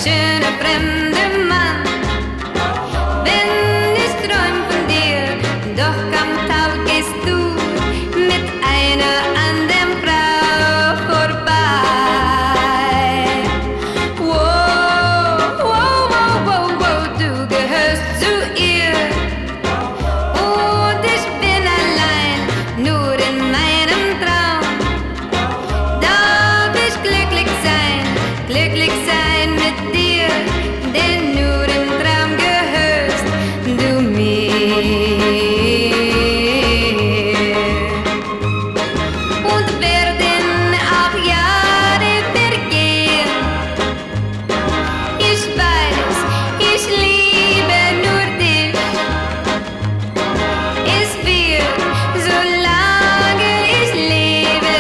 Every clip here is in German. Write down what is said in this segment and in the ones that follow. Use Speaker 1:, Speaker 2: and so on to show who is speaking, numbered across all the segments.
Speaker 1: schöne fremde Mann. Wenn ich träum von dir, doch am Tag gehst du mit einer anderen Frau vorbei. Wow, wow, wow, wow, wow, du gehörst zu ihr und ich bin allein, nur in meinem Traum. Darf ich glücklich sein mit dir, denn nur im Traum gehörst du mir. Und werden auch Jahre vergehen, ich weiß, ich liebe nur dich. Es wird, solange ich lebe,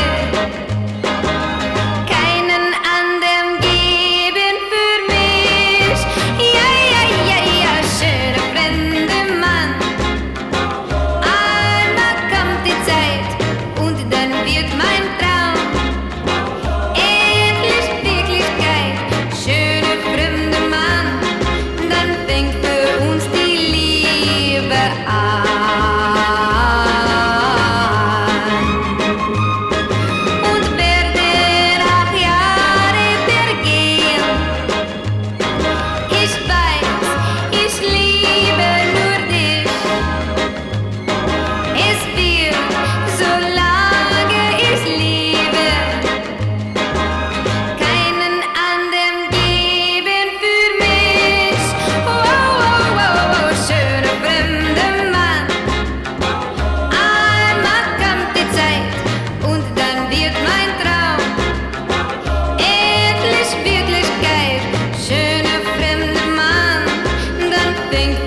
Speaker 1: keinen anderen geben für mich. Ja, ja, ja, ja, schöner fremder Mann. Einmal kommt die Zeit und dann wird mein Traum endlich Wirklichkeit. Schöner fremder Mann, dann fängt für uns die Liebe an. Und werden auch Jahre vergehen, ich weiß, ich liebe nur dich. Es wird, solange ich lebe, keinen anderen geben für mich. Oh, oh, oh, oh, schöner fremder Mann. Einmal kommt die Zeit und dann wird mein Traum endlich Wirklichkeit. Schöner fremder Mann, dann fängt